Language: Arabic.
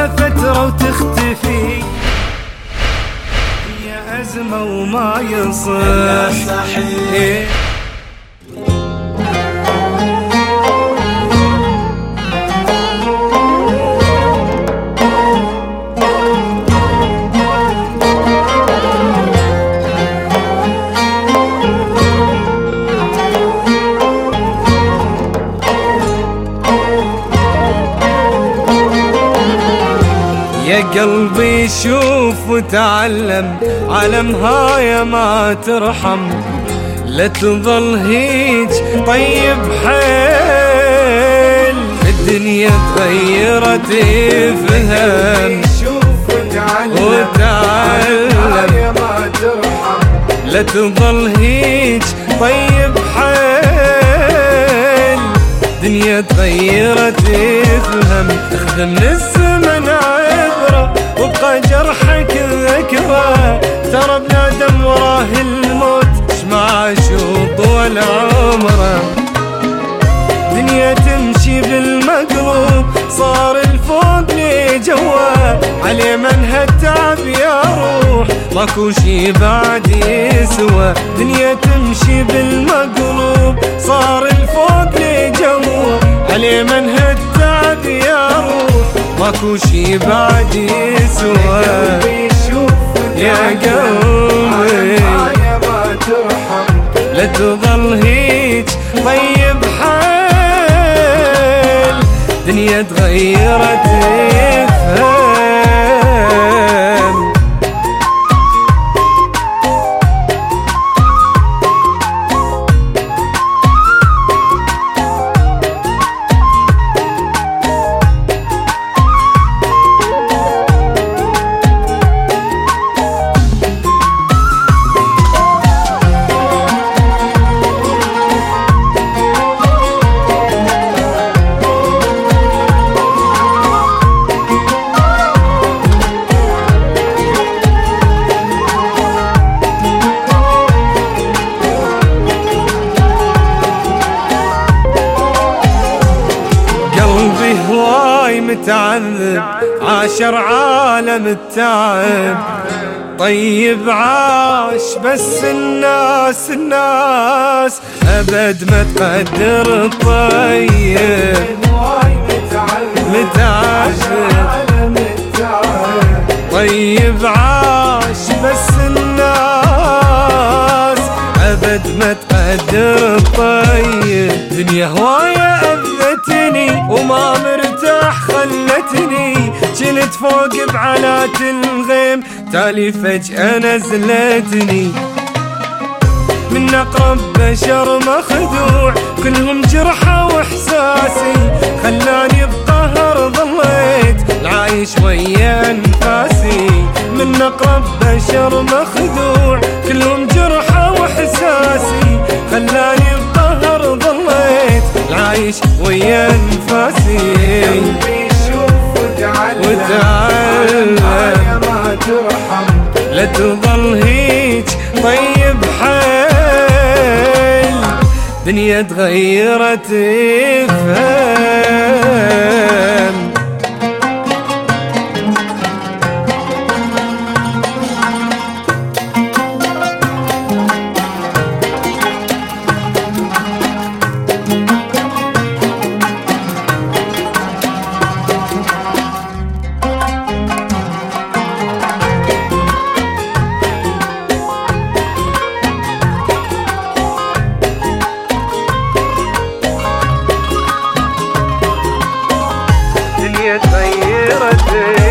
لها فترة وتختفي، هي أزمة وما يصح. صحيح يا قلبي شوف وتعلم، عالمها يا ما ترحم، لا تظل هيج طيب حيل، الدنيا تغيرت افهم. شوف وتعلم يا ما ترحم، لا تظل هيج طيب حيل، الدنيا تغيرت افهم. اخذ من الزمن عبرة وابقى جرحك ذكرى، ترى بنادم وراه الموت شمع شوط ولا عمره، دنيا تمشي بالمقلوب صار الفوق لي جوا، عليه من هالتعب يا روح ماكو شي بعد يسوى، دنيا تمشي بالمقلوب صار الفوق لي جوا، عليه من هالتعب يا روح ماكو شي بعد يسوى. يا قلبي ما ترحم، لا تظل هيج طيب حال، دنيا تغيرت افهم. هواي متعذب عاشر عالم التعب، طيب عاش بس الناس أبد ما تقدر الطيب. هواي متعذب طيب عاش بس الناس أبد ما تقدر الطيب، دنيا هواية أذتني وما مرتاح خلتني، جنت فوق بعلات الغيم تالي فجأة نزلتني، من أقرب بشر مخدوع كلهم جرحى وإحساسي، خلاني بقهر ظليت العايش ويا أنفاسي، من أقرب بشر مخدوع كلهم جرحى وإحساسي، خلاني بقهر ظليت العايش ويا أنفاسي. وتعلم ما ترحم، لا تظل هيج طيب حيل، دنيا تغيرت افهم. الدنيا تغيرت